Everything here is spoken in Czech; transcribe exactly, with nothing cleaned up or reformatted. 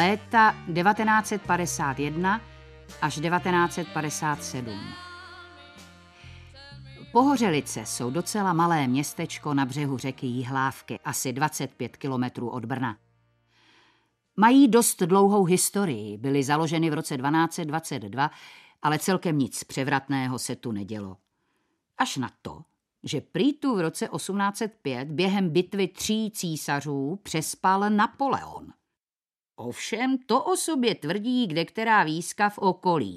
léta devatenáct set padesát jedna až devatenáct set padesát sedm. Pohořelice jsou docela malé městečko na břehu řeky Jihlávky, asi dvacet pět kilometrů od Brna. Mají dost dlouhou historii, byly založeny v roce dvanáct set dvacet dva, ale celkem nic převratného se tu nedělo. Až na to, že prý tu v roce osmnáct set pět během bitvy tří císařů přespal Napoleon. Ovšem to o sobě tvrdí kdekterá výzka v okolí.